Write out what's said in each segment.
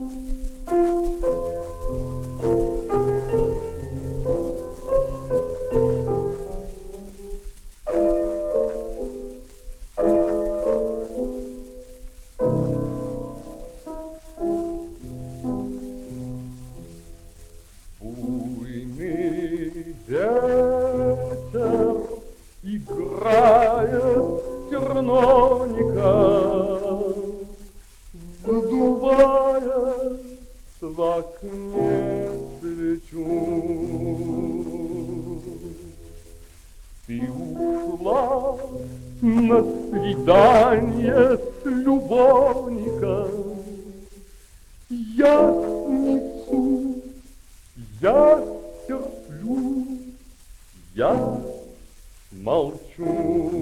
Ветер играет терновника, задувая в окне свечу. Ты ушла на свидание с любовником. Я снесу, я терплю, я молчу.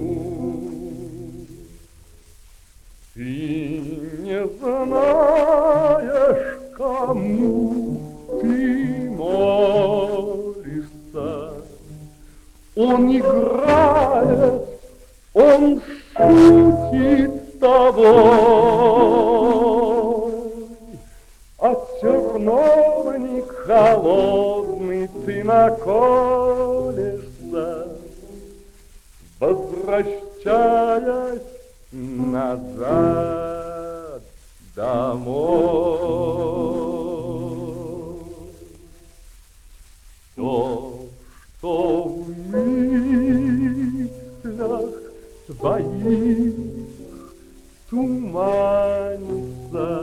Ты не знаешь, кому ты молишься. Он играет, он шутит с тобой, а терновник холодный ты наколешься, возвращаясь назад домой. То, что в мыслях твоих туманится,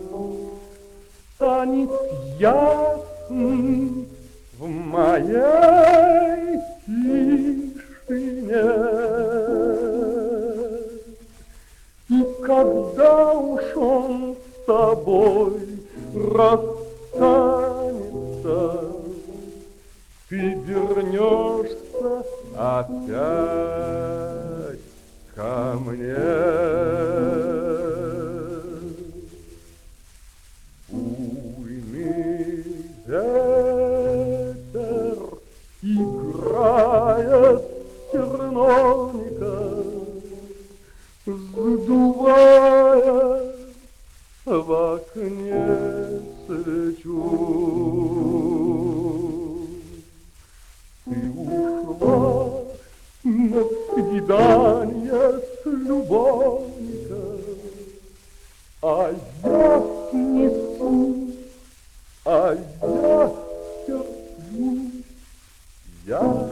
станет ясным в моей тишине. И когда уж он с тобой расстанется, ты вернешься опять ко мне. Буйный ветер играет терновника, задувая в окне свечу. Ты ушла на свидание с любовником, а я снесу, а я терплю, я